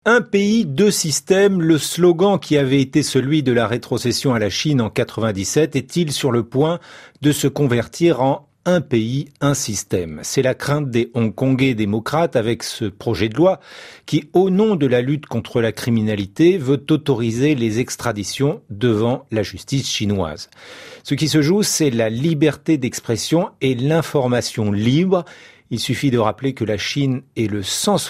Un pays, deux systèmes, le slogan qui avait été celui de la rétrocession à la Chine en 97 est-il sur le point de se convertir en un pays, un système? C'est la crainte des Hongkongais démocrates avec ce projet de loi qui, au nom de la lutte contre la criminalité, veut autoriser les extraditions devant la justice chinoise. Ce qui se joue, c'est la liberté d'expression et l'information libre. Il suffit de rappeler que la Chine est le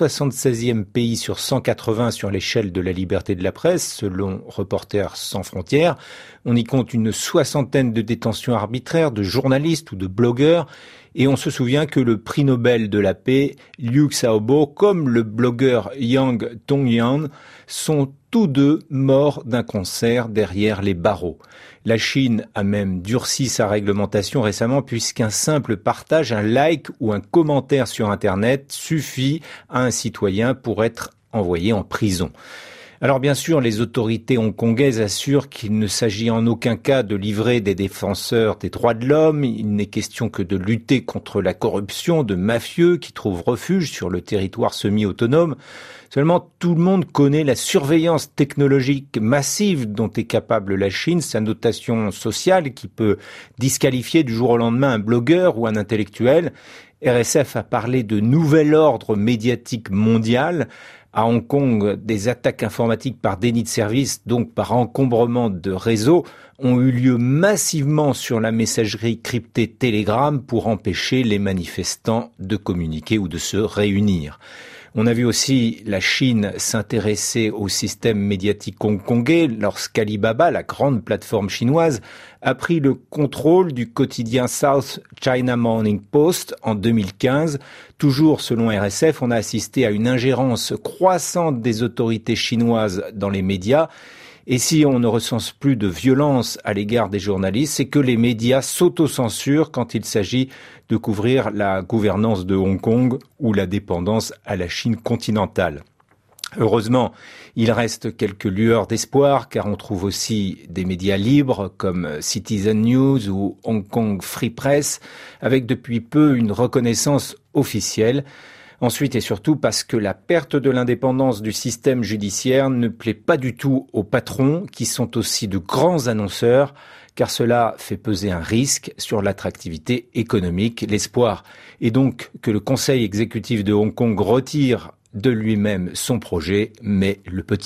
176e pays sur 180 sur l'échelle de la liberté de la presse, selon Reporters sans frontières. On y compte une soixantaine de détentions arbitraires de journalistes ou de blogueurs. Et on se souvient que le prix Nobel de la paix, Liu Xiaobo, comme le blogueur Yang Tongyan, sont tous deux morts d'un cancer derrière les barreaux. La Chine a même durci sa réglementation récemment puisqu'un simple partage, un like ou un commentaire sur Internet suffit à un citoyen pour être envoyé en prison. Alors bien sûr, les autorités hongkongaises assurent qu'il ne s'agit en aucun cas de livrer des défenseurs des droits de l'homme. Il n'est question que de lutter contre la corruption de mafieux qui trouvent refuge sur le territoire semi-autonome. Seulement, tout le monde connaît la surveillance technologique massive dont est capable la Chine, sa notation sociale qui peut disqualifier du jour au lendemain un blogueur ou un intellectuel. RSF a parlé de nouvel ordre médiatique mondial. À Hong Kong, des attaques informatiques par déni de service, donc par encombrement de réseaux, ont eu lieu massivement sur la messagerie cryptée Telegram pour empêcher les manifestants de communiquer ou de se réunir. On a vu aussi la Chine s'intéresser au système médiatique hongkongais lorsqu'Alibaba, la grande plateforme chinoise, a pris le contrôle du quotidien South China Morning Post en 2015. Toujours selon RSF, on a assisté à une ingérence croissante des autorités chinoises dans les médias. Et si on ne recense plus de violence à l'égard des journalistes, c'est que les médias s'autocensurent quand il s'agit de couvrir la gouvernance de Hong Kong ou la dépendance à la Chine continentale. Heureusement, il reste quelques lueurs d'espoir car on trouve aussi des médias libres comme Citizen News ou Hong Kong Free Press avec depuis peu une reconnaissance officielle. Ensuite et surtout parce que la perte de l'indépendance du système judiciaire ne plaît pas du tout aux patrons qui sont aussi de grands annonceurs car cela fait peser un risque sur l'attractivité économique. L'espoir est donc que le Conseil exécutif de Hong Kong retire de lui-même son projet, mais le peut-il ?